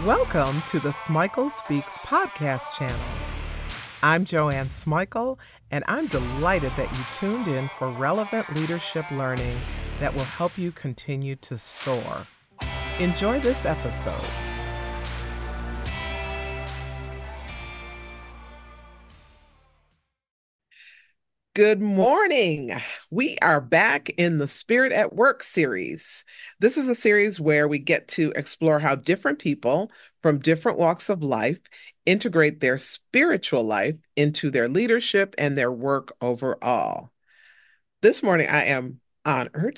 Welcome to the Smikle Speaks podcast channel. I'm Joanne Smikle, and I'm delighted that you tuned in for relevant leadership learning that will help you continue to soar. Enjoy this episode. Good morning. We are back in the Spirit at Work series. This is a series where we get to explore how different people from different walks of life integrate their spiritual life into their leadership and their work overall. This morning, I am honored,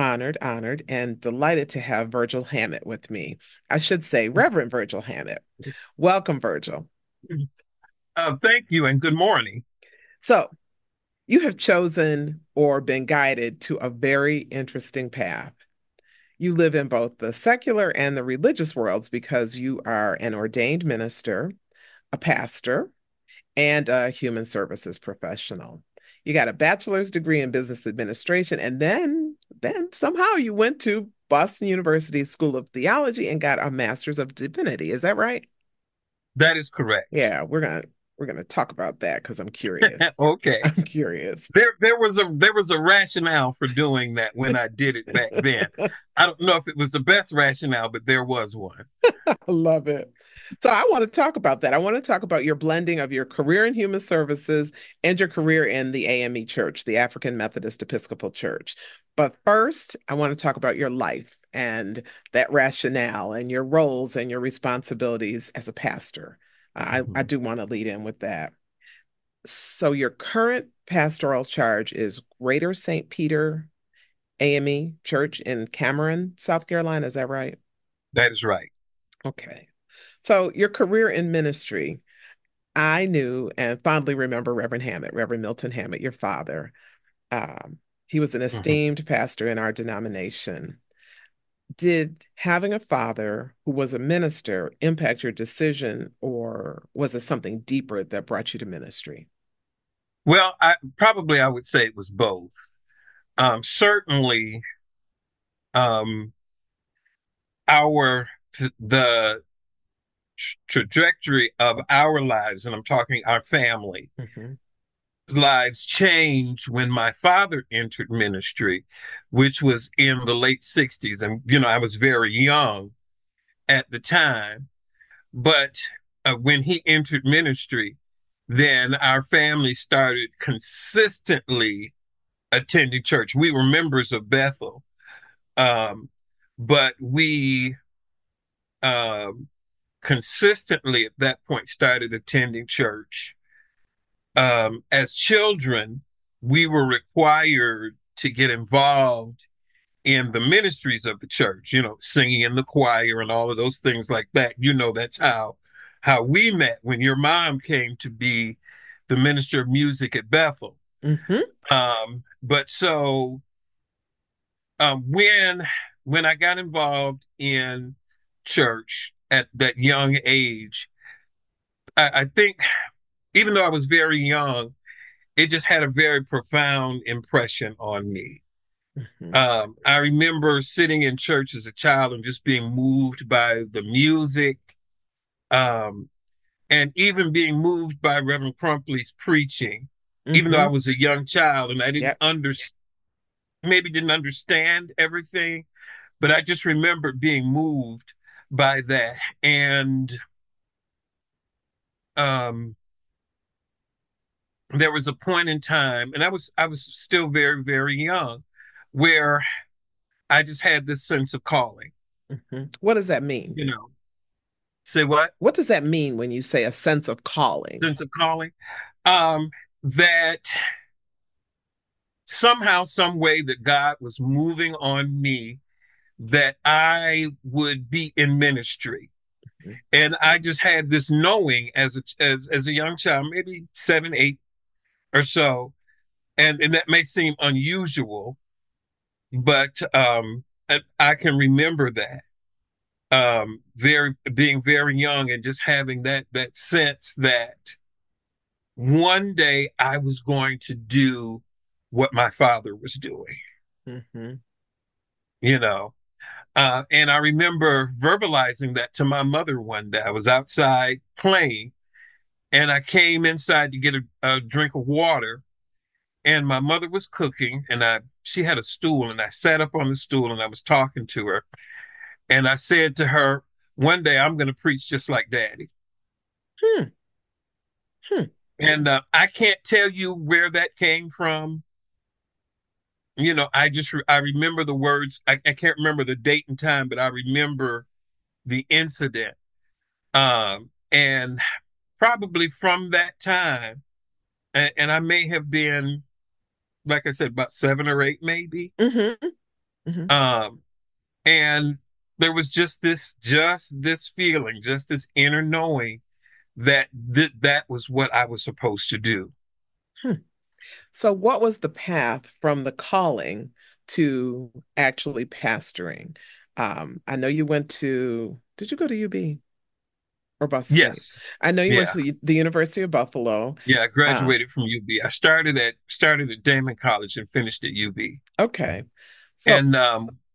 and delighted to have Virgil Hammett with me. I should say Reverend Virgil Hammett. Welcome, Virgil. Thank you, and good morning. So, you have chosen or been guided to a very interesting path. You live in both the secular and the religious worlds because you are an ordained minister, a pastor, and a human services professional. You got a bachelor's degree in business administration, and then somehow you went to Boston University School of Theology and got a master's of divinity. Is that right? That is correct. Yeah, we're gonna talk about that because I'm curious. Okay. I'm curious. There was a rationale for doing that when I did it back then. I don't know if it was the best rationale, but there was one. I love it. So I want to talk about that. I want to talk about your blending of your career in human services and your career in the AME Church, the African Methodist Episcopal Church. But first, I want to talk about your life and that rationale and your roles and your responsibilities as a pastor. I do want to lead in with that. So your current pastoral charge is Greater St. Peter AME Church in Cameron, South Carolina. Is that right? That is right. Okay. So your career in ministry, I knew and fondly remember Reverend Hammett, Reverend Milton Hammett, your father. He was an esteemed pastor in our denomination. Did having a father who was a minister impact your decision, or was it something deeper that brought you to ministry? Well, I would say it was both. Certainly, um, the trajectory of our lives, and I'm talking our family lives, changed when my father entered ministry, which was in the late 60s. And, I was very young at the time. But when he entered ministry, then our family started consistently attending church. We were members of Bethel, but we consistently at that point started attending church. As children, we were required to get involved in the ministries of the church, singing in the choir and all of those things like that. That's how we met when your mom came to be the minister of music at Bethel. But so when I got involved in church at that young age, I think even though I was very young, it just had a very profound impression on me. I remember sitting in church as a child and just being moved by the music, and even being moved by Reverend Crumpley's preaching, even though I was a young child and I didn't didn't understand everything, but I just remember being moved by that. And there was a point in time, and I was still very, very young, where I just had this sense of calling. What does that mean? Say what? What does that mean when you say a sense of calling? Sense of calling? That somehow, some way that God was moving on me, that I would be in ministry. And I just had this knowing as a young child, maybe 7, 8 or so. And that may seem unusual, but I can remember that. Being very young and just having that sense that one day I was going to do what my father was doing. And I remember verbalizing that to my mother one day. I was outside playing, and I came inside to get a drink of water, and my mother was cooking, and she had a stool, and I sat up on the stool and I was talking to her, and I said to her, "One day I'm going to preach just like Daddy." Hmm. Hmm. And I can't tell you where that came from. I remember the words. I can't remember the date and time, but I remember the incident. And probably from that time, and I may have been, like I said, about 7 or 8, maybe. Mm-hmm. Mm-hmm. Um, and there was just this feeling, just this inner knowing that that was what I was supposed to do. Hmm. So, what was the path from the calling to actually pastoring? I know you went to, did you go to UB or Boston State? Yes, I know you went yeah, to the University of Buffalo. yeah. I Uh, graduated from UB. I started at Damon College and finished at UB. okay. So, And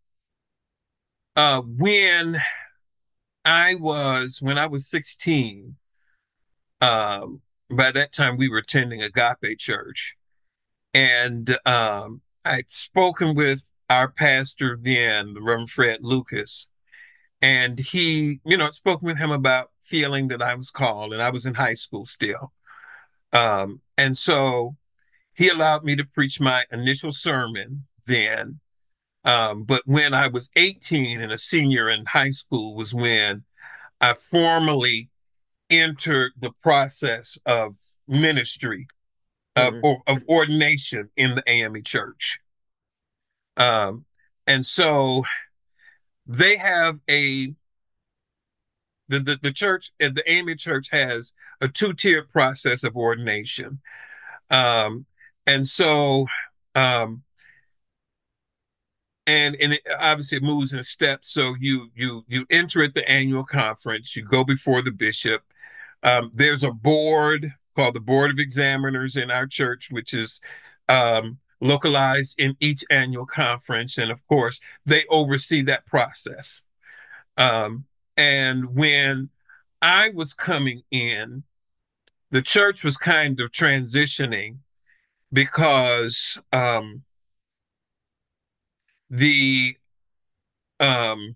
when I was 16, um, by that time we were attending Agape Church, and I'd spoken with our pastor then, the Reverend Fred Lucas, and he, I'd spoken with him about feeling that I was called, and I was in high school still. And so he allowed me to preach my initial sermon then. But when I was 18 and a senior in high school was when I formally entered the process of ministry, mm, of ordination in the AME church. Um, and so they have the church, the AME church has a two-tiered process of ordination. Um, and so, um, and obviously it moves in steps. So you enter at the annual conference, you go before the bishop. There's a board called the Board of Examiners in our church, which is localized in each annual conference, and of course they oversee that process. Um, and when I was coming in, the church was kind of transitioning because the um,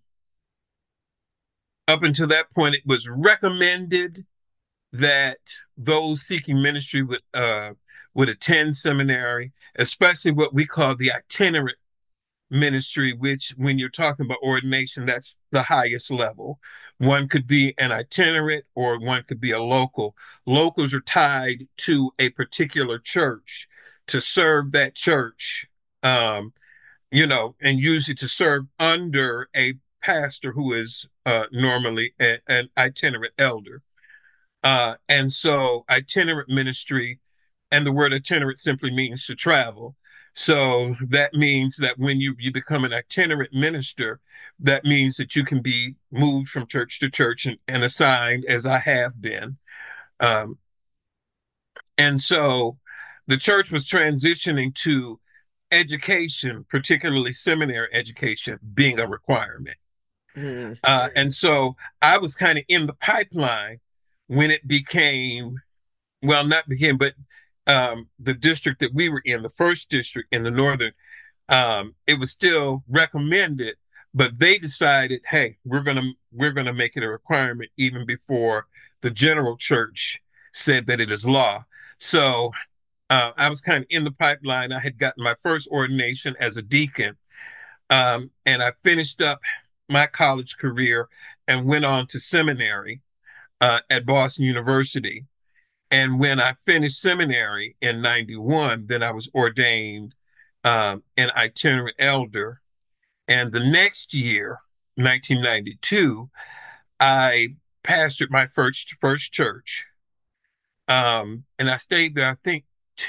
up until that point, it was recommended that those seeking ministry would attend seminary, especially what we call the itinerant ministry, which, when you're talking about ordination, that's the highest level. One could be an itinerant or one could be a local. Locals are tied to a particular church to serve that church, um, and usually to serve under a pastor who is normally an itinerant elder. And so itinerant ministry, and the word itinerant simply means to travel. So that means that when you become an itinerant minister, that means that you can be moved from church to church and assigned, as I have been. Um, and so the church was transitioning to education, particularly seminary education, being a requirement. mm, And so I was kind of in the pipeline when it became, well, not became, but the district that we were in, the first district in the northern, it was still recommended, but they decided, hey, we're gonna make it a requirement even before the general church said that it is law. So I was kind of in the pipeline. I had gotten my first ordination as a deacon, and I finished up my college career and went on to seminary at Boston University. And when I finished seminary in 91, then I was ordained an itinerant elder. And the next year, 1992, I pastored my first church. And I stayed there, I think,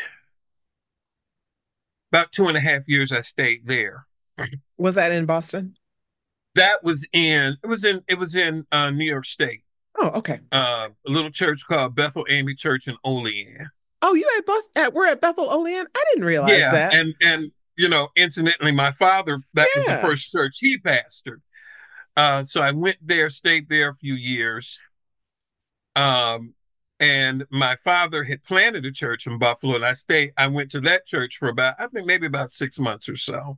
about 2.5 years I stayed there. was that in Boston? It was in New York State, Oh, okay. a little church called Bethel AME Church in Olean. Oh, you at we're at Bethel Olean? I didn't realize Yeah, that. and incidentally, my father, that was the Yeah. first church he pastored. So I went there, stayed there a few years. Um, and my father had planted a church in Buffalo, and I went to that church for about, I think maybe about 6 months or so.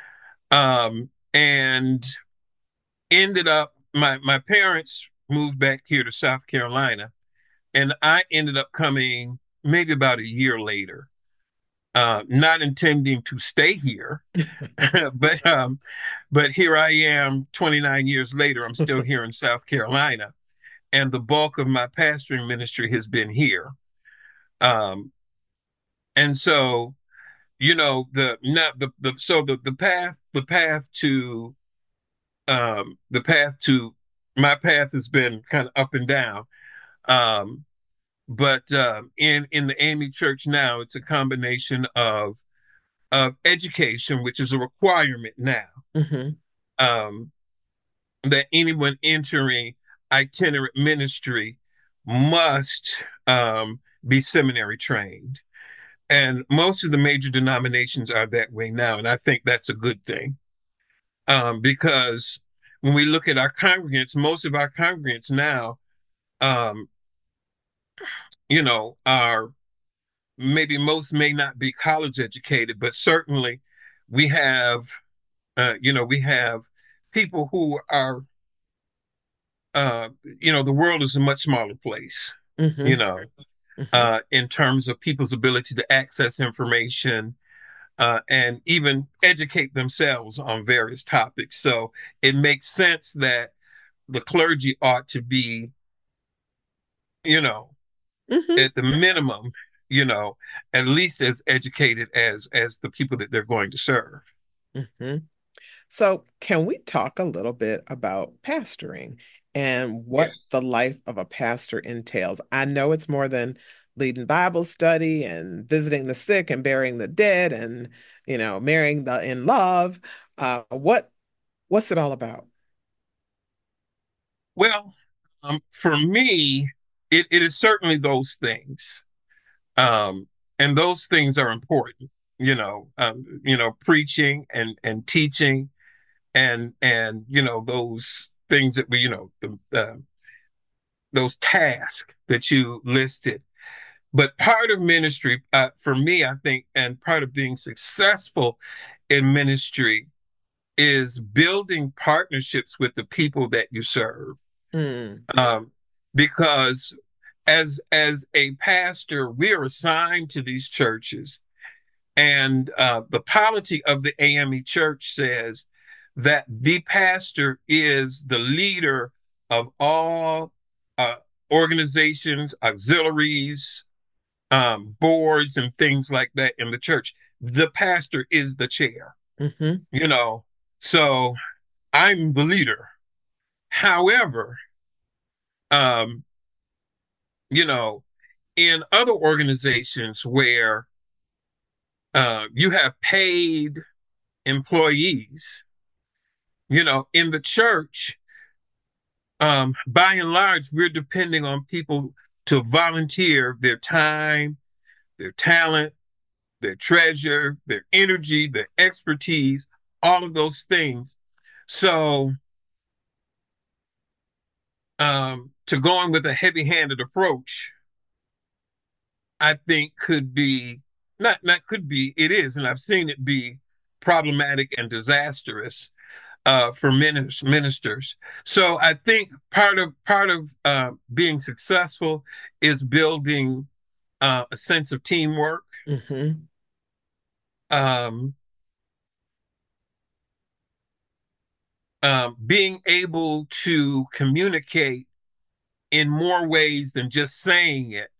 And ended up, my parents moved back here to South Carolina, and I ended up coming maybe about a year later, not intending to stay here, but but here I am 29 years later. I'm still here in South Carolina, and the bulk of my pastoring ministry has been here. Um, and so, the path to my path has been kind of up and down. Um, but in the AME Church now, it's a combination of education, which is a requirement now, Mm-hmm. um, that anyone entering itinerant ministry must be seminary trained. And most of the major denominations are that way now. And I think that's a good thing, because when we look at our congregants, most of our congregants now, um, are maybe most may not be college educated, but certainly we have, we have people who are, the world is a much smaller place, you Mm-hmm. know, Mm-hmm. in terms of people's ability to access information, and even educate themselves on various topics. So it makes sense that the clergy ought to be, you know, Mm-hmm. at the minimum, you know, at least as educated as the people that they're going to serve. Mm-hmm. So, can we talk a little bit about pastoring and what Yes. the life of a pastor entails? I know it's more than leading Bible study and visiting the sick and burying the dead and, marrying the in love. What's it all about? Well, for me, it is certainly those things. Um, and those things are important, preaching and teaching and those things that those tasks that you listed. But part of ministry, for me, I think, and part of being successful in ministry is building partnerships with the people that you serve. Mm, Um, because as a pastor, we're assigned to these churches, and the polity of the AME Church says that the pastor is the leader of all uh, organizations, auxiliaries, boards, and things like that in the church. The pastor is the chair, hmm you know. So I'm the leader. However, um, you know, in other organizations where you have paid employees, in the church, by and large, we're depending on people to volunteer their time, their talent, their treasure, their energy, their expertise, all of those things. So, to going with a heavy-handed approach, I think could be not could be, it is, and I've seen it be problematic and disastrous for ministers. So I think part of being successful is building a sense of teamwork, hmm um, being able to communicate in more ways than just saying it.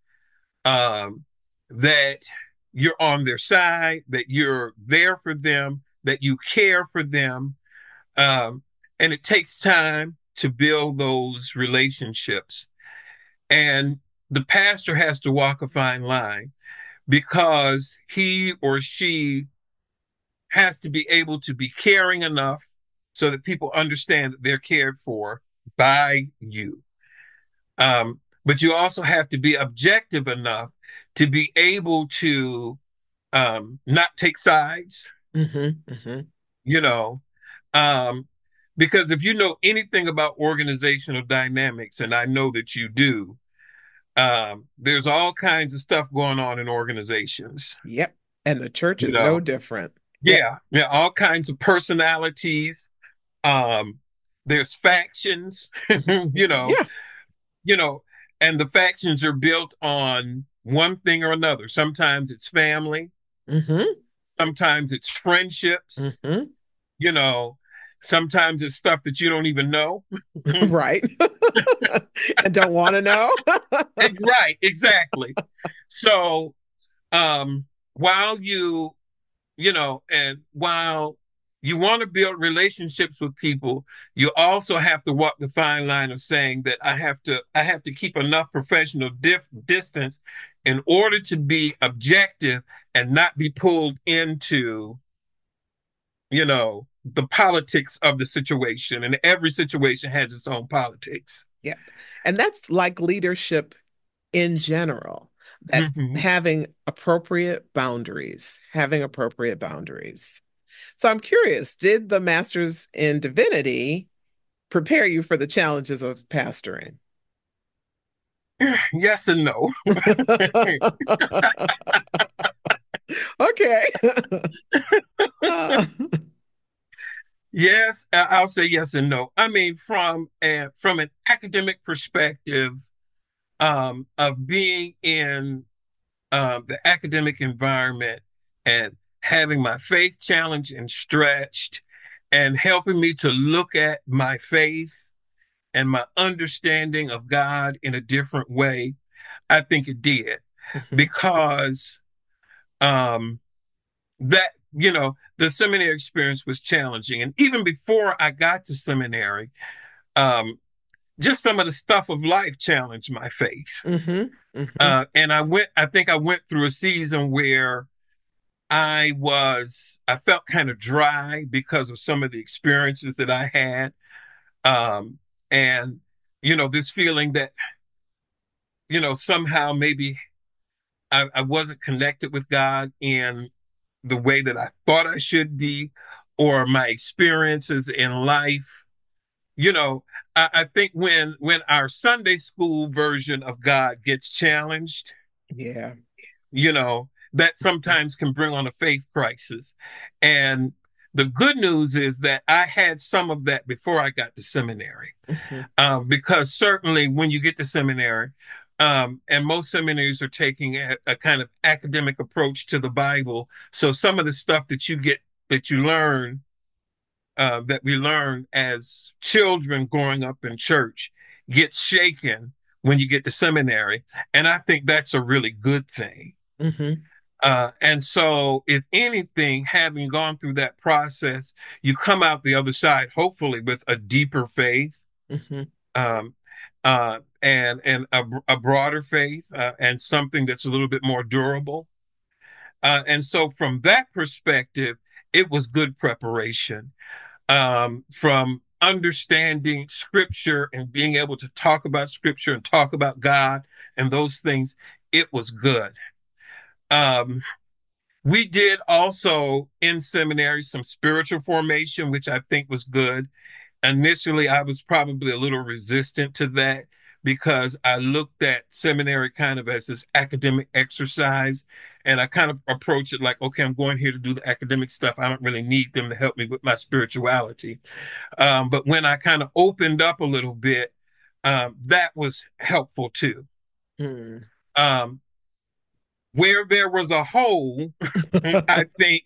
That you're on their side, that you're there for them, that you care for them. Um, and it takes time to build those relationships. And the pastor has to walk a fine line because he or she has to be able to be caring enough so that people understand that they're cared for by you. But you also have to be objective enough to be able to not take sides, hmm hmm you know, um, Because if you know anything about organizational dynamics, and I know that you do, there's all kinds of stuff going on in organizations. Yep. And the church You is no know, different. Yep. yeah, all kinds of personalities. Um, there's factions, you know, Yeah. you know, and the factions are built on one thing or another. Sometimes it's family, Hmm. sometimes it's friendships, Hmm. you know, sometimes it's stuff that you don't even know. Right. And don't want to know. Right, exactly. So, um, while and while you want to build relationships with people, you also have to walk the fine line of saying that I have to keep enough professional distance in order to be objective and not be pulled into, the politics of the situation. And every situation has its own politics. Yep. And that's like leadership in general, that Hmm. having appropriate boundaries. So I'm curious, did the master's in divinity prepare you for the challenges of pastoring? Yes and no. Okay. Uh, Yes, I'll say yes and no. I mean, from an academic perspective, of being in the academic environment and having my faith challenged and stretched, and helping me to look at my faith and my understanding of God in a different way, I think it did mhm. because um, the seminary experience was challenging, and even before I got to seminary. Um, just some of the stuff of life challenged my faith. Mhm. Mhm. And I think I went through a season where I felt kind of dry because of some of the experiences that I had. Um, and, this feeling that, somehow maybe I wasn't connected with God in the way that I thought I should be, or my experiences in life. I think when our Sunday school version of God gets challenged, Yeah. that sometimes can bring on a faith crisis. And the good news is that I had some of that before I got to seminary, Mhm. because certainly when you get to seminary, and most seminaries are taking a kind of academic approach to the Bible. So some of the stuff that you learn that we learn as children growing up in church gets shaken when you get to seminary. And I think that's a really good thing. Mhm. And so, if anything, having gone through that process, you come out the other side, hopefully, with a deeper faith, Mhm. um, and a broader faith, and something that's a little bit more durable. And so, from that perspective, it was good preparation. From understanding scripture and being able to talk about scripture and talk about God and those things, it was good. Um, we did also in seminary some spiritual formation, which I think was good. Initially, I was probably a little resistant to that because I looked at seminary kind of as this academic exercise. And I kind of approach it like, okay, I'm going here to do the academic stuff. I don't really need them to help me with my spirituality. But when I kind of opened up a little bit, that was helpful too. Mm. Um, where there was a hole, I think,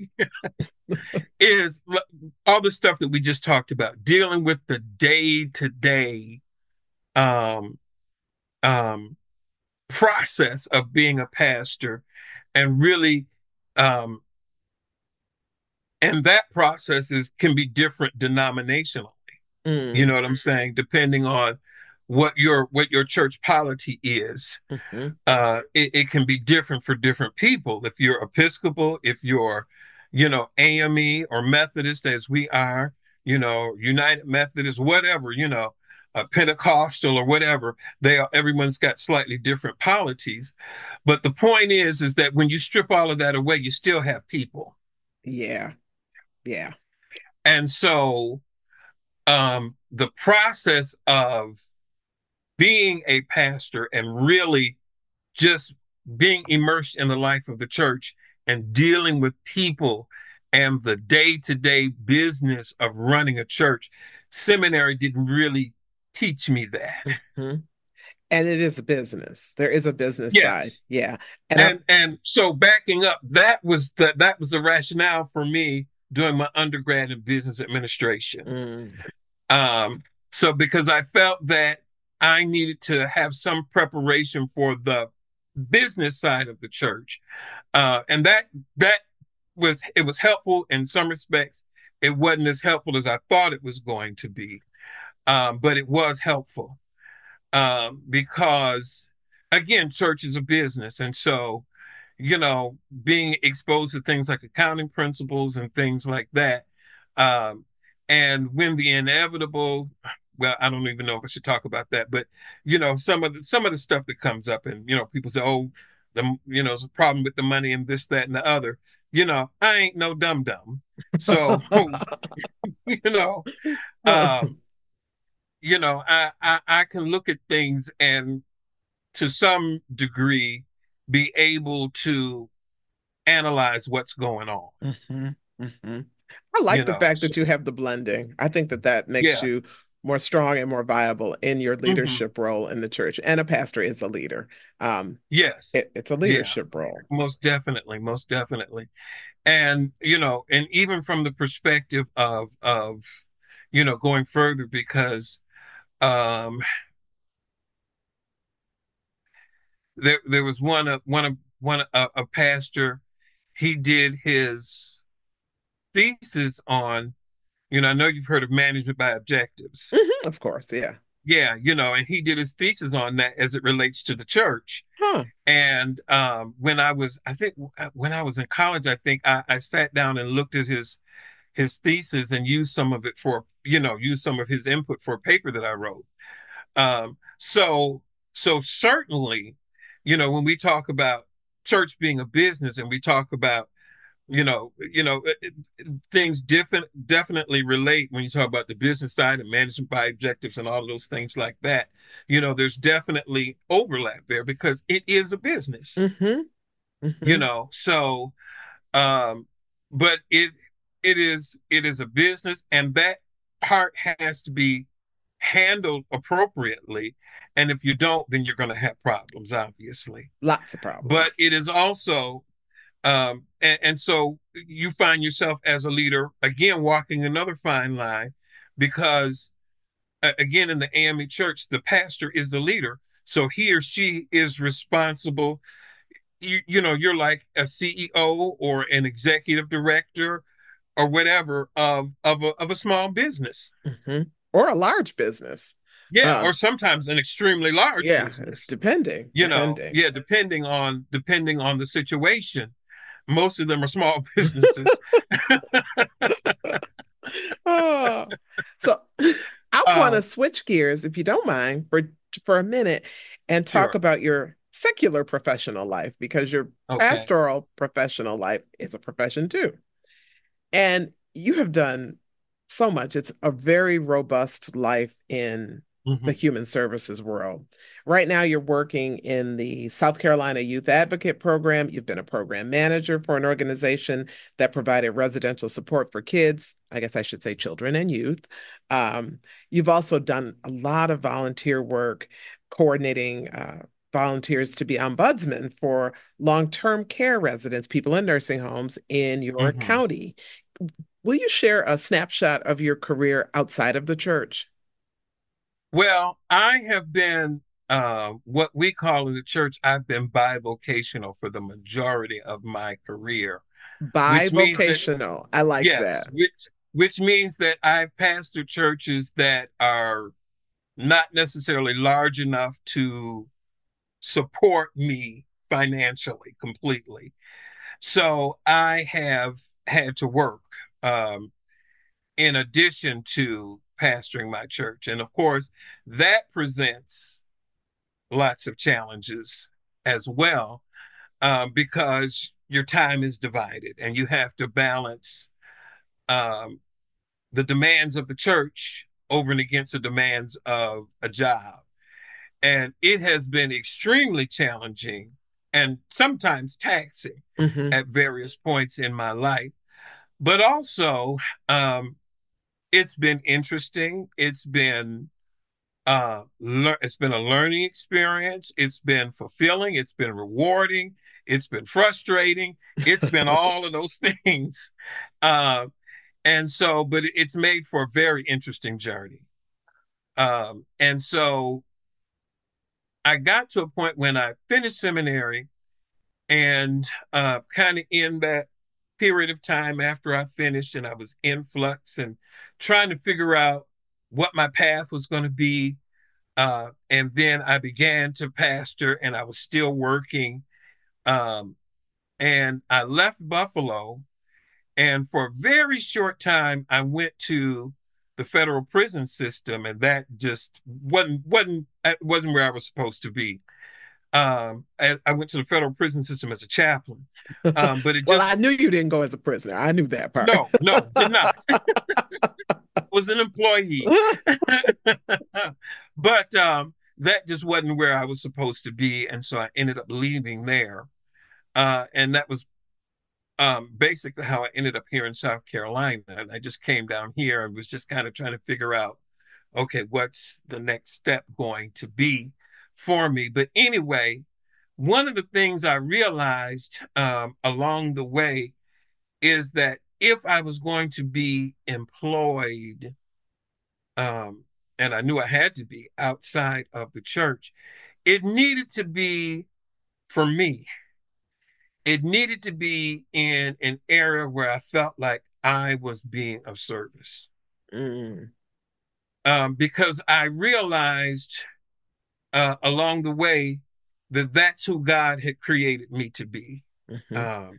is all the stuff that we just talked about, dealing with the day to day um, um, process of being a pastor, and really, um, and that process can be different denominationally. You know Mm. what I'm saying? Depending on what your church polity is. Mhm. It can be different for different people. If you're Episcopal, if you're, AME or Methodist, as we are, United Methodist, whatever, Pentecostal or whatever, everyone's got slightly different polities. But the point is that when you strip all of that away, you still have people. Yeah. Yeah. And so the process of being a pastor and really just being immersed in the life of the church and dealing with people and the day-to-day business of running a church, seminary didn't really teach me that. Mhm. And it is a business. There is a business side. Yes. Yeah. And I, And so backing up, that was the rationale for me doing my undergrad in business administration. mm, Um, so because I felt that I needed to have some preparation for the business side of the church, and that was helpful in some respects. It wasn't as helpful as I thought it was going to be, but it was helpful because, again, church is a business, and so being exposed to things like accounting principles and things like that. Um, and when the inevitable, well, I don't even know if I should talk about that, but some of the stuff that comes up, and people say, oh, there's a problem with the money and this, that, and the other. I ain't no dum dum, so you know, um, I can look at things and to some degree be able to analyze what's going on. mhm, mhm. I like the fact So, that you have the blending. I think that that makes yeah. you more strong and more viable in your Hmm. leadership role in the church. And a pastor is a leader. Um, Yes. it's a Yeah. leadership role. Most definitely. Most definitely. And and even from the perspective of going further, because um there was a pastor, he did his thesis on, I know you've heard of management by objectives. Mhm, of course, yeah. Yeah, and he did his thesis on that as it relates to the church. Huh. And I think when I was in college, I think I sat down and looked at his thesis and used some of it used some of his input for a paper that I wrote. So certainly, when we talk about church being a business and we talk about things different definitely relate when you talk about the business side and management by objectives and all of those things like that. There's definitely overlap there because it is a business, Mm-hmm. Mm-hmm. so um but it is a business, and that part has to be handled appropriately. And if you don't, then you're going to have problems, obviously. Lots of But problems. it is also and so you find yourself as a leader again walking another fine line, because again, in the AME church, the pastor is the leader, so he or she is responsible. You're like a CEO or an executive director or whatever of a small business. Mm-hmm. Or a large business. Yeah, or Um, sometimes an extremely large yeah, business. depending. Yeah, depending on the situation. Most of them are small businesses. Oh, so I want uh, to switch gears, if you don't mind, for a minute and talk sure. about your secular professional life because your Okay. pastoral professional life is a profession too. And you have done so much. It's a very robust life in the Hmm. human services world. Right now, you're working in the South Carolina Youth Advocate Program. You've been a program manager for an organization that provided residential support for kids. I guess I should say children and youth. You've also done a lot of volunteer work coordinating volunteers to be ombudsman for long-term care residents, people in nursing homes in your Hmm. county. Will you share a snapshot of your career outside of the church? Well, I have been what we call in the church, I've been bivocational for the majority of my career, which means that, Bivocational. I like yes, that. which means that I've pastored churches that are not necessarily large enough to support me financially completely. So I have had to work um, in addition to pastoring my church. And of course, that presents lots of challenges as well, because your time is divided and you have to balance um, the demands of the church over and against the demands of a job. And it has been extremely challenging and sometimes taxing Hmm. at various points in my life. But also, um, it's been interesting. It's been a learning experience. It's been fulfilling. It's been rewarding. It's been frustrating. It's been all of those things. Uh, and so, but it's made for a very interesting journey. And so I got to a point when I finished seminary and kind of in that period of time after I finished and I was in flux and trying to figure out what my path was going to be. And then I began to pastor and I was still working. Um, and I left Buffalo. And for a very short time, I went to the federal prison system, and that just wasn't where I was supposed to be. I went to the federal prison system as a chaplain, but it Well, just I knew you didn't go as a prisoner. I knew that part. no, did not. Was an employee, but that just wasn't where I was supposed to be, and so I ended up leaving there, and that was basically how I ended up here in South Carolina. And I just came down here and was just kind of trying to figure out, okay, what's the next step going to be for me? But anyway, one of the things I realized along the way is that if I was going to be employed, um, and I knew I had to be outside of the church, it needed to be for me. It needed to be in an area where I felt like I was being of service. Mm, Because I realized along the way that that's who God had created me to be. hmm. Um,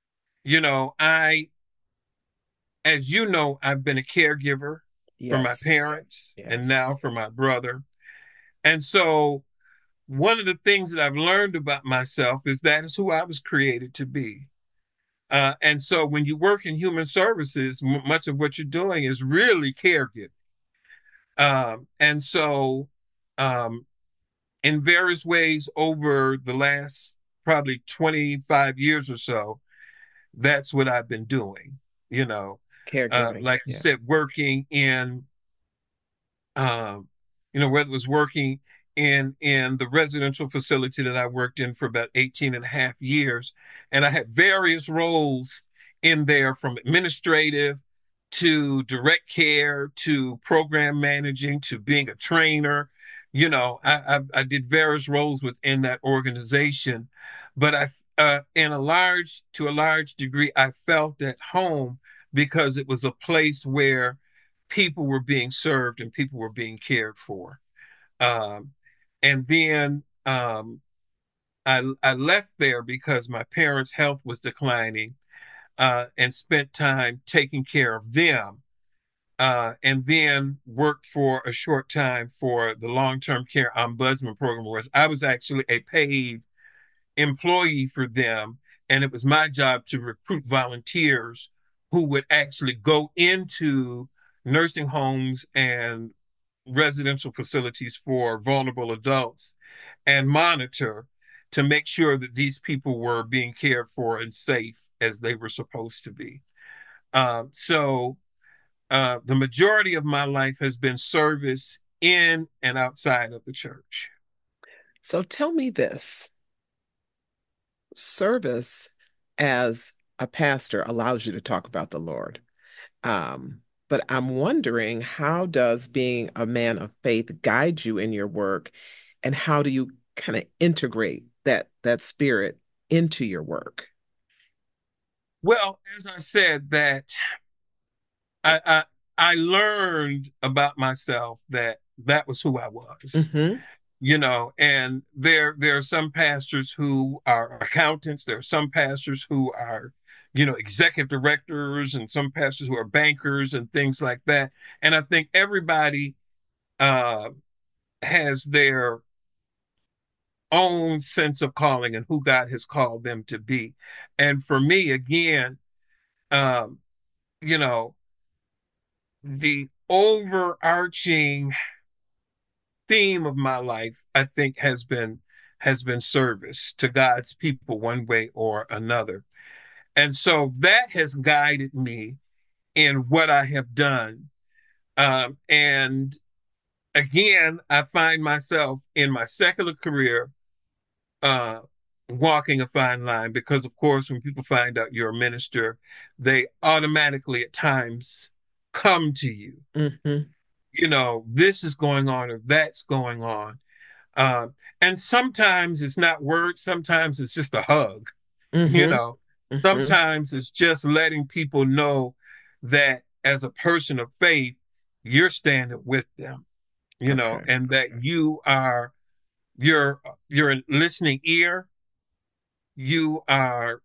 as you know, I've been a caregiver for my Yes, parents and yes. now for my brother. And so one of the things that I've learned about myself is that is who I was created to be. And so when you work in human services, much of what you're doing is really caregiving. And so, um, in various ways over the last probably 25 years or so, that's what I've been doing. You know, Caregiving. like you Yeah. said, working in um, whether it was working in the residential facility that I worked in for about 18 and a half years. And I had various roles in there from administrative to direct care to program managing to being a trainer. I did various roles within that organization, but to a large degree, I felt at home because it was a place where people were being served and people were being cared for. Um, and then I left there because my parents' health was declining and spent time taking care of them. And then worked for a short time for the long-term care ombudsman program, where I was actually a paid employee for them. And it was my job to recruit volunteers who would actually go into nursing homes and residential facilities for vulnerable adults and monitor to make sure that these people were being cared for and safe as they were supposed to be. So the majority of my life has been service in and outside of the church. So tell me this. Service as a pastor allows you to talk about the Lord. But I'm wondering, how does being a man of faith guide you in your work, and how do you kind of integrate that spirit into your work? Well, as I said, that I, I I learned about myself that that was who I was. Hmm. And there are some pastors who are accountants, there are some pastors who are executive directors, and some pastors who are bankers and things like that. And I think everybody uh has their own sense of calling and who God has called them to be. And for me, again, um you know the overarching theme of my life, I think, has been service to God's people one way or another. And so that has guided me in what I have done. And again, I find myself in my secular career uh, walking a fine line because, of course, when people find out you're a minister, they automatically at times come to you. Mm-hmm. You know, this is going on or that's going on. Uh, and sometimes it's not words, sometimes it's just a hug. You Mm-hmm. know, Mm-hmm. sometimes it's just letting people know that as a person of faith, you're standing with them, you know, Okay. and that you're you're a listening ear, you are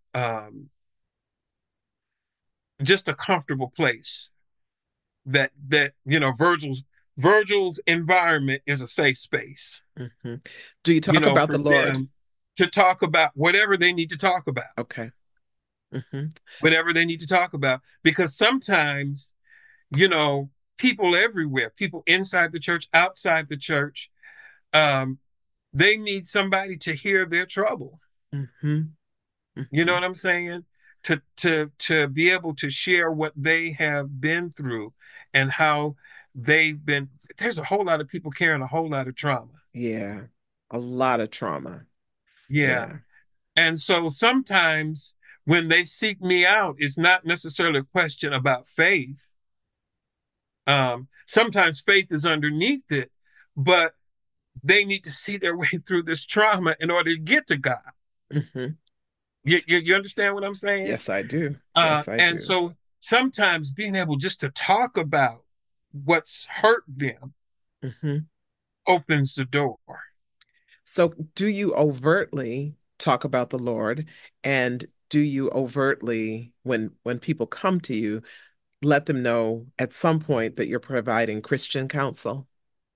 just a comfortable place that you know Virgil's environment is a safe space, Mm-hmm. Do you you talk know, about for the Lord? them to talk about whatever they need to talk about, Okay. Mm-hmm. whatever they need to talk about, because sometimes, you know, people everywhere, people inside the church, outside the church, um, they need somebody to hear their trouble. Mm-hmm. You know Mm-hmm. what I'm saying? To be able to share what they have been through and how they've been. There's a whole lot of people carrying a whole lot of trauma. Yeah. A lot of trauma. Yeah. Yeah. And so sometimes when they seek me out, it's not necessarily a question about faith. Sometimes faith is underneath it, but they need to see their way through this trauma in order to get to God. Mm-hmm. You understand what I'm saying? Yes, I do. Yes, I And do. so sometimes being able just to talk about what's hurt them Mm-hmm. opens the door. So, do you overtly talk about the Lord, and do you overtly, when people come to you, let them know at some point that you're providing Christian counsel?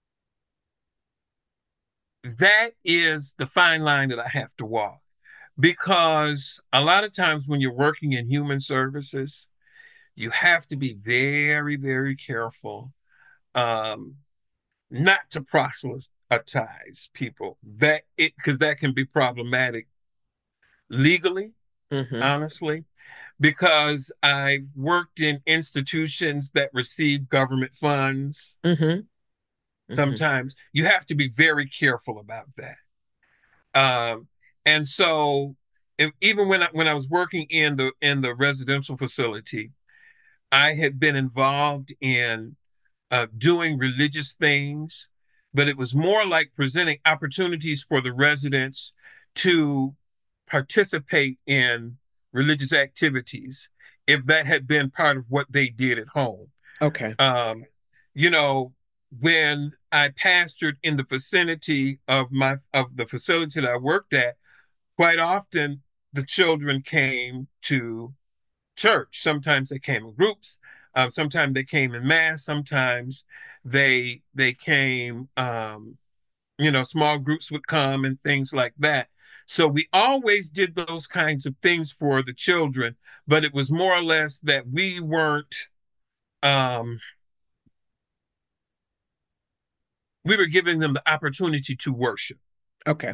That is the fine line that I have to walk because a lot of times when you're working in human services, you have to be very, very careful um, not to proselytize people. That it because that can be problematic legally, Mm-hmm. honestly, because I've worked in institutions that receive government funds. Mm-hmm. Mm-hmm. Sometimes you have to be very careful about that. Um, and so, even when I was working in the residential facility, I had been involved in doing religious things, but it was more like presenting opportunities for the residents to participate in religious activities if that had been part of what they did at home. Okay. Um, you know, when I pastored in the vicinity of the facility that I worked at, quite often the children came to church. Sometimes they came in groups. Sometimes they came in mass. Sometimes they came. You know, small groups would come and things like that. So we always did those kinds of things for the children, but it was more or less that we weren't. Um, we were giving them the opportunity to worship Okay.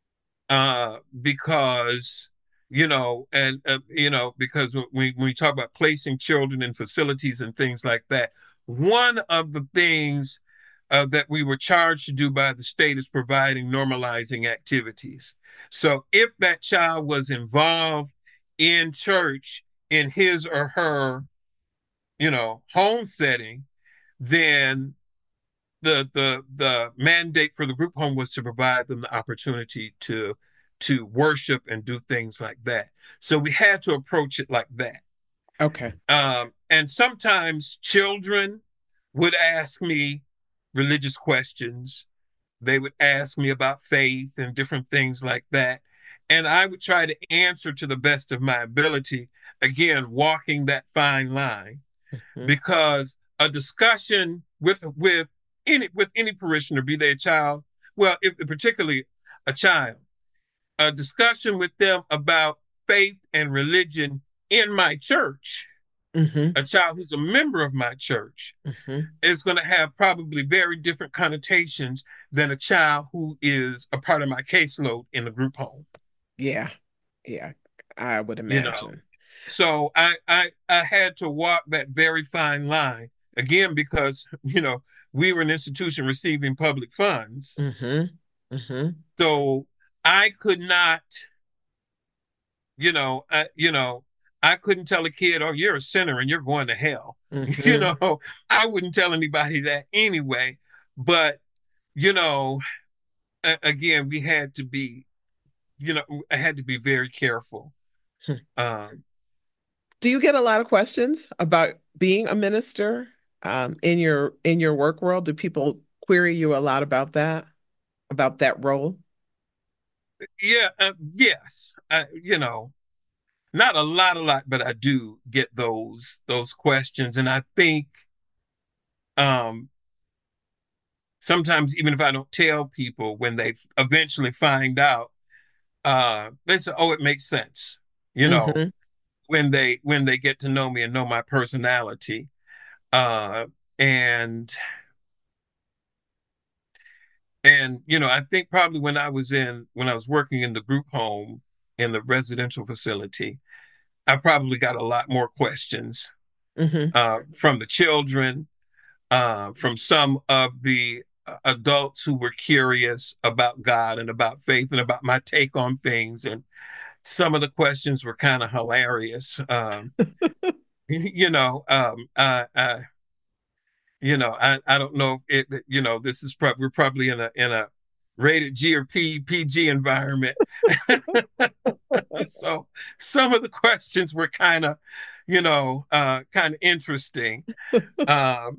because you know and you know because when we talk about placing children in facilities and things like that, one of the things that we were charged to do by the state is providing normalizing activities. So if that child was involved in church in his or her, you know, home setting, then the mandate for the group home was to provide them the opportunity to worship and do things like that. So we had to approach it like that. Okay. And sometimes children would ask me religious questions. They would ask me about faith and different things like that. And I would try to answer to the best of my ability, again, walking that fine line Mm-hmm. because a discussion with any parishioner, be they a child, well, if, particularly a child, a discussion with them about faith and religion in my church Mm-hmm. A child who's a member of my church Mm-hmm. is going to have probably very different connotations than a child who is a part of my caseload in the group home. Yeah. Yeah. I would You know, imagine. so I had to walk that very fine line again because we were an institution receiving public funds, Mm-hmm. Mm-hmm. so I could not, you know, I, you know, I couldn't tell a kid, "Oh, you're a sinner and you're going to hell." You Mm-hmm. know, I wouldn't tell anybody that anyway. But you know, again, we had to be, I had to be very careful. Um, Do you get a lot of questions about being a minister in your work world? Do people query you a lot about that role? yeah, yes, not a lot, but I do get those questions, and I think um, sometimes even if I don't tell people, when they eventually find out, they say, "Oh, it makes sense," you know, Mm-hmm. when they get to know me and know my personality, uh, and I think probably when I was working in the group home in the residential facility, I probably got a lot more questions Mm-hmm. from the children, from some of the adults who were curious about God and about faith and about my take on things. And some of the questions were kind of hilarious. You know, I don't know if this is probably we're probably in a rated G or PG environment. So some of the questions were kind of interesting. Um,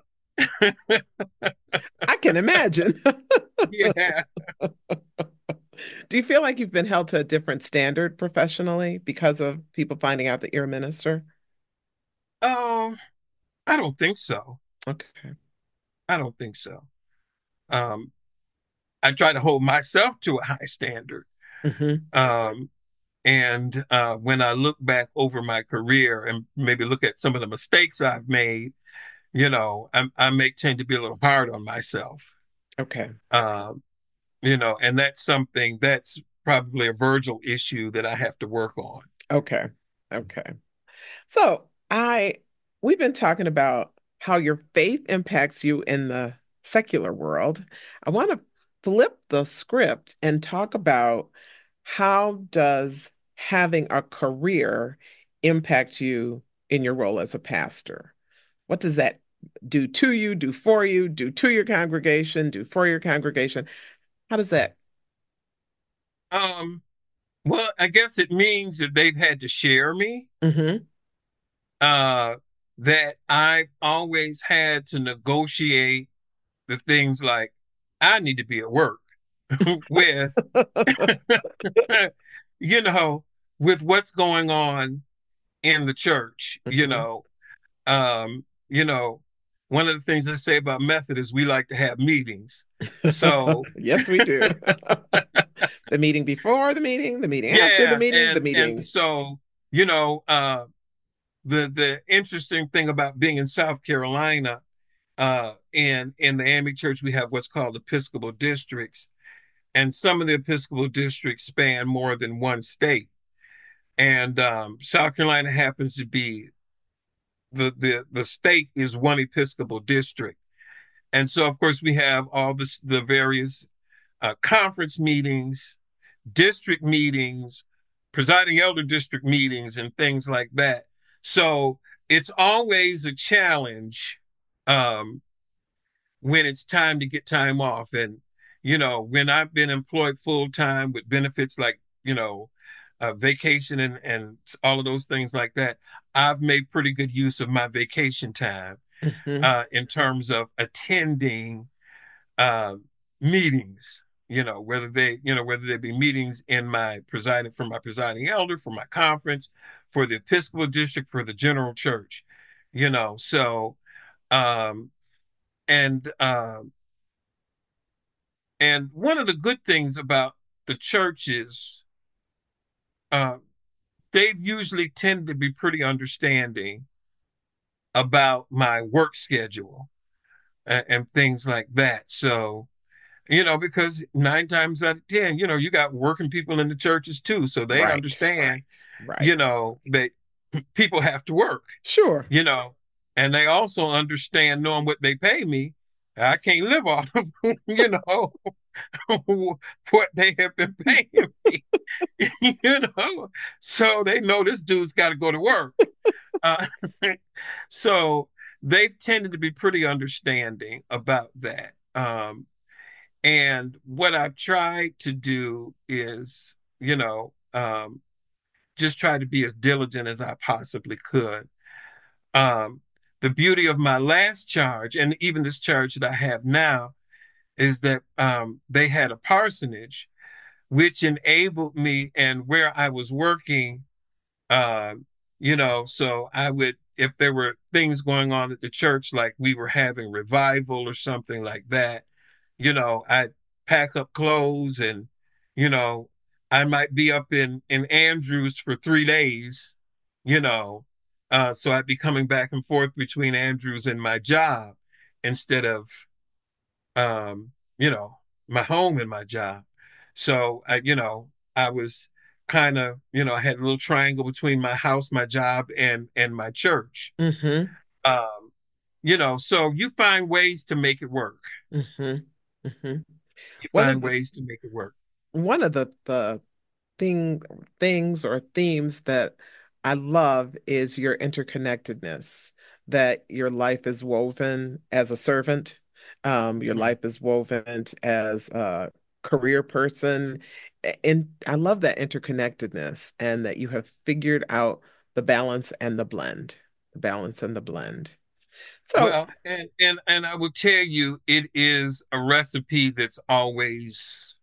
I can imagine. yeah. Do you feel like you've been held to a different standard professionally because of people finding out that you're a minister? Um, I don't think so. Okay. I don't think so. Um, I try to hold myself to a high standard. Mm-hmm. Um, and when I look back over my career and maybe look at some of the mistakes I've made, I may tend to be a little hard on myself. Okay. Um, and that's something that's probably a Virgil issue that I have to work on. Okay. Okay. So we've been talking about how your faith impacts you in the secular world. I want to flip the script and talk about how does having a career impact you in your role as a pastor? What does that do to you, do for you, do to your congregation, do for your congregation? How does that? Um, well, I guess it means that they've had to share me, Hmm. uh, that I've always had to negotiate the things like I need to be at work with, you know, with what's going on in the church, Hmm. Um, you know, one of the things I say about Method is we like to have meetings. So Yes, we do. The meeting before the meeting after yeah, the and meeting. so you know, the interesting thing about being in South Carolina, in the AME Church, we have what's called Episcopal districts, and some of the Episcopal districts span more than one state. And South Carolina happens to be the state is one Episcopal district. And so, of course, we have all the various conference meetings, district meetings, presiding elder district meetings, and things like that. So it's always a challenge um, when it's time to get time off. And, when I've been employed full time with benefits like, vacation and all of those things like that, I've made pretty good use of my vacation time Hmm. in terms of attending uh, meetings. Whether they be meetings in my presiding elder, for my conference, for the Episcopal district, for the general church. So um, and and one of the good things about the churches, uh, they usually tend to be pretty understanding about my work schedule and things like that. So, because 9 times out of 10, you got working people in the churches too. So they Right. understand, Right. that people have to work, Sure. you know, and they also understand knowing what they pay me. I can't live off of, what they have been paying me, you know. So they know this dude's got to go to work. Uh, so they've tended to be pretty understanding about that. And what I've tried to do is, just try to be as diligent as I possibly could. Um, the beauty of my last charge, and even this charge that I have now, is that they had a parsonage, which enabled me, and where I was working, uh, so I would, if there were things going on at the church, like we were having revival or something like that, I'd pack up clothes and, you know, I might be up in Andrews for 3 days, you know, so I'd be coming back and forth between Andrews and my job instead of, um, you know, my home and my job. So I was kind of, I had a little triangle between my house, my job, and my church. Mm-hmm. Um, so you find ways to make it work. Mm-hmm. Mm-hmm. You One find of the ways to make it work. one of the thing things or themes that I love is your interconnectedness, that your life is woven as a servant, your Mhm. life is woven as a career person. And I love that interconnectedness and that you have figured out the balance and the blend, the balance and the blend. So, Well, and I will tell you, it is a recipe that's always,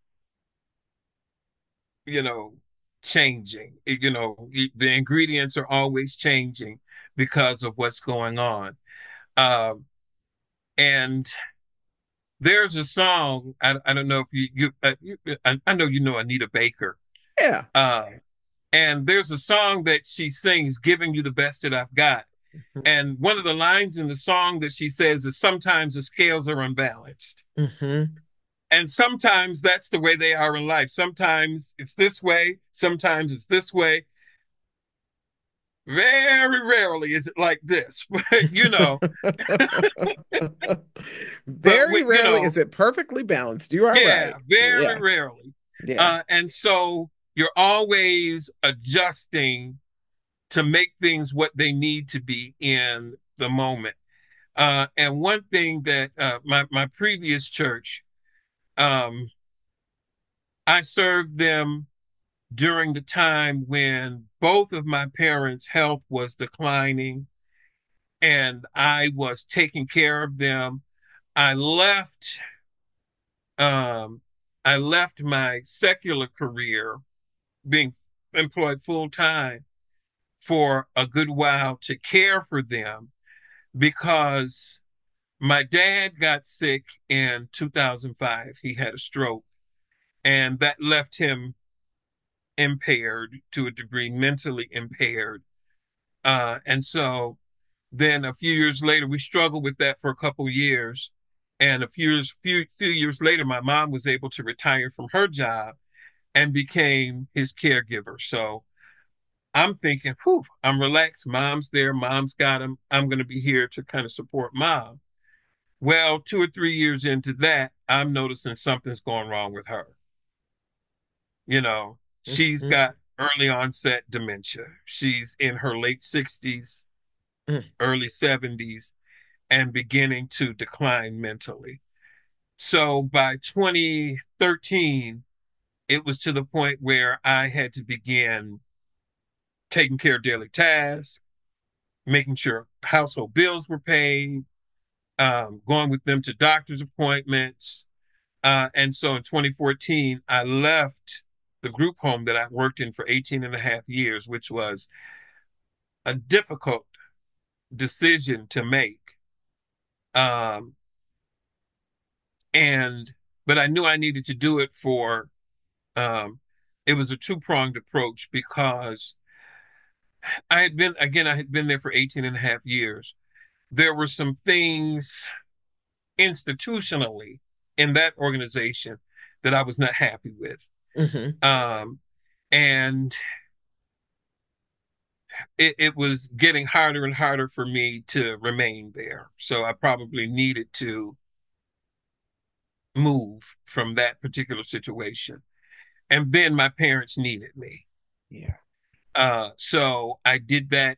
you know, changing. The ingredients are always changing because of what's going on. Um, and there's a song, I don't know if I know you know Anita Baker. yeah. Uh, and there's a song that she sings, "Giving You the Best That I've Got." And one of the lines in the song that she says is, "Sometimes the scales are unbalanced." Mm-hmm. And sometimes that's the way they are in life. Sometimes it's this way, sometimes it's this way. Very rarely is it like this. But but Very you rarely know, is it perfectly balanced. You are yeah, right. very Yeah. rarely. Yeah. And so you're always adjusting to make things what they need to be in the moment. And one thing that my previous church, um, I served them during the time when both of my parents' health was declining and I was taking care of them. I left um, I left my secular career, being employed full time, for a good while to care for them because my dad got sick in 2005. He had a stroke, and that left him impaired to a degree, mentally impaired. And so then a few years later, we struggled with that for a couple of years. And few years later, my mom was able to retire from her job and became his caregiver. So I'm thinking, whew, I'm relaxed. Mom's there. Mom's got him. I'm going to be here to kind of support mom. Well, 2 or 3 years into that, I'm noticing something's going wrong with her. She's Mhm. got early onset dementia. She's in her late 60s, Mm. early 70s, and beginning to decline mentally. So by 2013, it was to the point where I had to begin taking care of daily tasks, making sure household bills were paid, going with them to doctor's appointments. And so in 2014, I left the group home that I worked in for 18 and a half years, which was a difficult decision to make. Um, and but I knew I needed to do it for um, it was a two-pronged approach because I had been there for 18 and a half years. there were some things institutionally in that organization that I was not happy with. Hmm. Um, and it was getting harder and harder for me to remain there. So I probably needed to move from that particular situation. And then my parents needed me. Yeah. So I did that,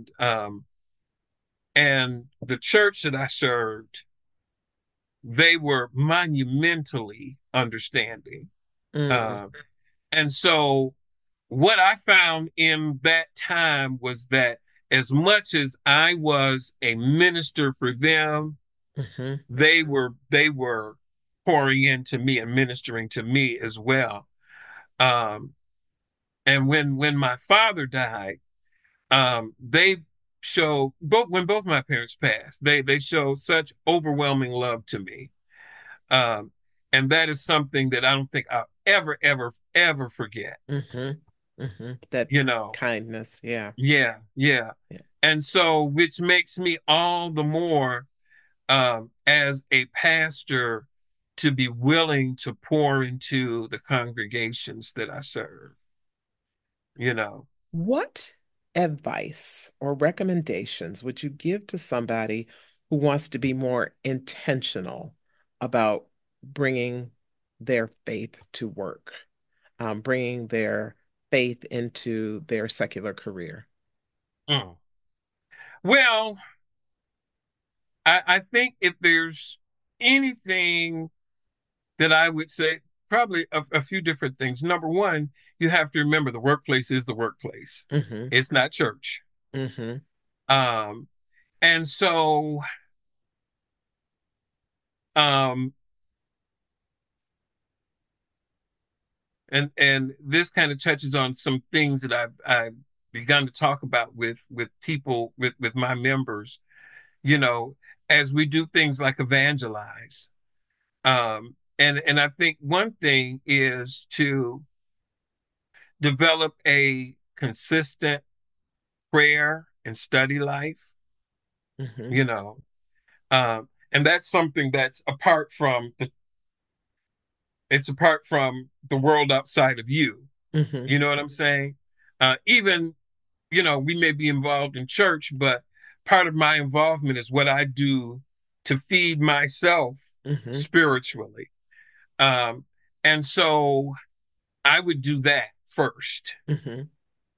and the church that I served, they were monumentally understanding. Mm. Uh, and so what I found in that time was that as much as I was a minister for them, Hmm. they were pouring into me and ministering to me as well. Um, and when my father died, they showed both when both my parents passed, they showed such overwhelming love to me. Um, and that is something that I don't think I'll ever forget. Hmm. Hmm. That You know, kindness. Yeah. yeah, yeah. Yeah. And so, which makes me all the more, as a pastor, to be willing to pour into the congregations that I serve. You know, What advice or recommendations would you give to somebody who wants to be more intentional about bringing their faith to work, bringing their faith into their secular career? mm. Well, I think if there's anything that I would say, probably a few different things. Number one, you have to remember the workplace is the workplace. Hmm. It's not church. Hmm. Um, and so, um, and this kind of touches on some things that I've begun to talk about with people with my members. You know, as we do things like evangelize. And I think one thing is to develop a consistent prayer and study life, Hmm. you know. And that's something that's apart from the world outside of you. Hmm. You know what I'm saying? Even, we may be involved in church, but part of my involvement is what I do to feed myself Hmm. spiritually. Um, and so I would do that first. Hmm.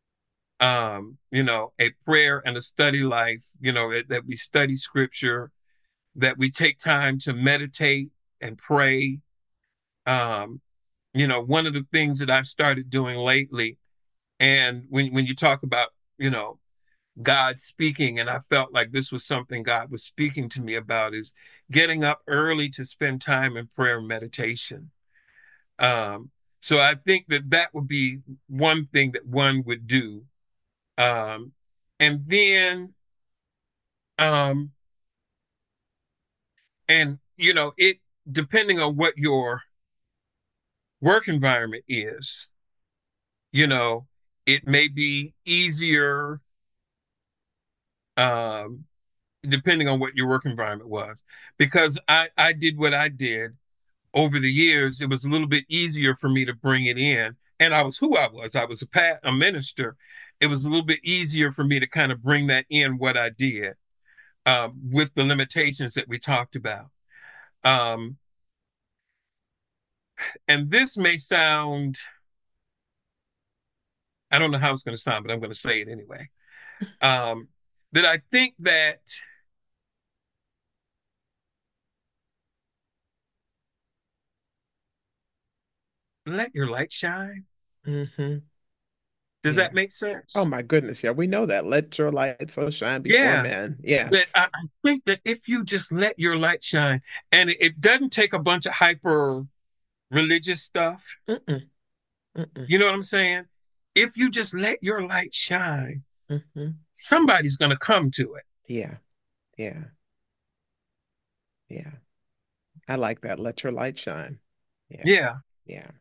A prayer and a study life, that we study scripture, that we take time to meditate and pray. Um, one of the things that I've started doing lately, and when you talk about, you know, God speaking, and I felt like this was something God was speaking to me about, is getting up early to spend time in prayer and meditation. Um, so I think that that would be one thing that one would do. Um, and then, um, it depending on what your work environment is, you know, it may be easier, um, depending on what your work environment was. Because I did what I did over the years, it was a little bit easier for me to bring it in. And I was who I was. I was a minister. It was a little bit easier for me to kind of bring that in what I did, with the limitations that we talked about. Um, and this may sound, I don't know how it's going to sound, but I'm going to say it anyway. Um, that I think that let your light shine. Hmm. Does Yeah. that make Oh sense? my goodness. Yeah, we know that. Let your light so shine before Yeah. men. That Yes. I think that if you just let your light shine, and it doesn't take a bunch of hyper religious stuff, Mm-mm. Mm-mm. you know what I'm saying? If you just let your light shine, Hmm. somebody's going to come to it. Yeah. Yeah. Yeah. I like that. Let your light shine. Yeah. Yeah. Yeah.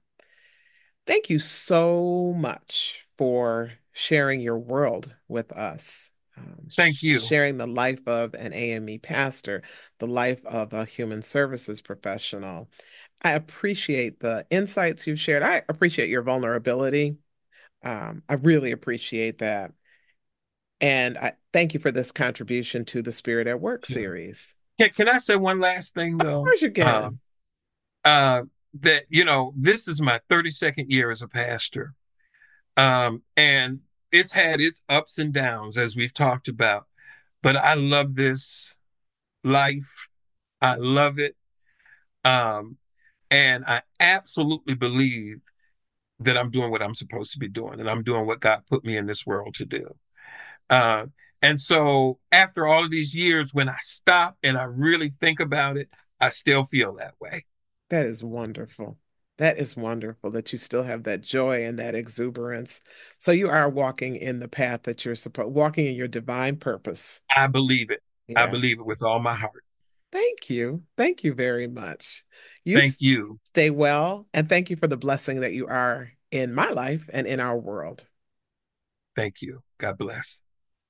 Thank you so much for sharing your world with us. Thank you. sharing the life of an AME pastor, the life of a human services professional. I appreciate the insights you shared. I appreciate your vulnerability. I really appreciate that. And I thank you for this contribution to the Spirit at Work Sure. series. Can I say one last thing Of though? course you can. Uh, that this is my 32nd year as a pastor, and it's had its ups and downs as we've talked about. But I love this life. I love it, um, and I absolutely believe that I'm doing what I'm supposed to be doing, and I'm doing what God put me in this world to do. Uh, and so, after all of these years, when I stop and I really think about it, I still feel that way. That is wonderful. That is wonderful that you still have that joy and that exuberance. So you are walking in the path that you're supposed, walking in your divine purpose. I believe it. I Yeah. believe it with all my heart. Thank you. Thank you very much. You Thank you. stay well, and thank you for the blessing that you are in my life and in our world. Thank you. God bless.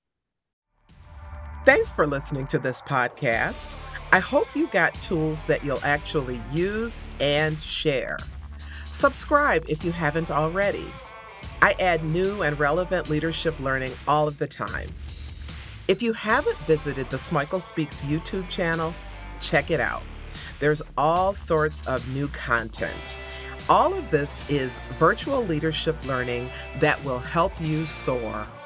Thanks for listening to this podcast. I hope you got tools that you'll actually use and share. Subscribe if you haven't already. I add new and relevant leadership learning all of the time. If you haven't visited the Smikle Speaks YouTube channel, check it out. There's all sorts of new content. All of this is virtual leadership learning that will help you soar.